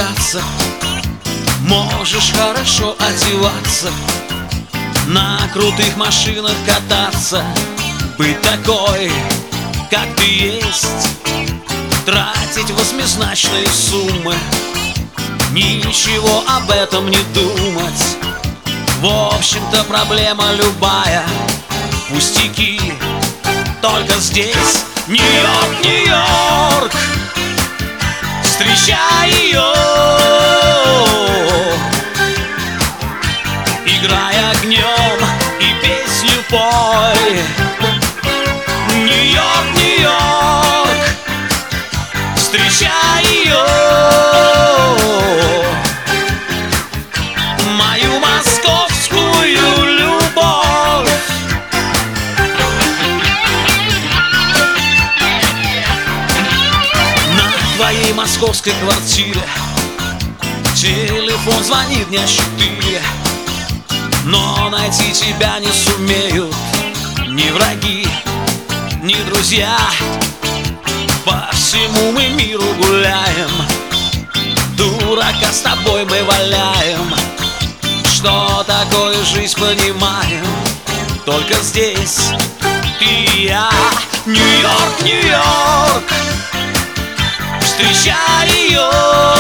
кататься, можешь хорошо одеваться, на крутых машинах кататься, быть такой, как ты есть, тратить восьмизначные суммы, ничего об этом не думать. В общем-то проблема любая, пустяки, только здесь Нью-Йорк, Нью-Йорк. Встречай ее, играй огнем и песню пой. Нью-Йорк, Нью-Йорк. Встречай ее, мою московскую любовь. На твоей московской квартире телефон звонит дня 4, но найти тебя не сумеют ни враги, ни друзья. По всему мы миру гуляем, дурака с тобой мы валяем. Что такое жизнь, понимаем только здесь ты и я. Нью-Йорк, Нью-Йорк. Встречай ее,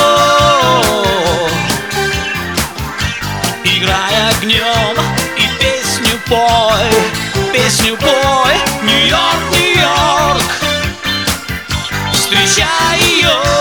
играй огнем и песню пой. Песню пой. Нью-Йорк, Нью-Йорк. Встречай ее.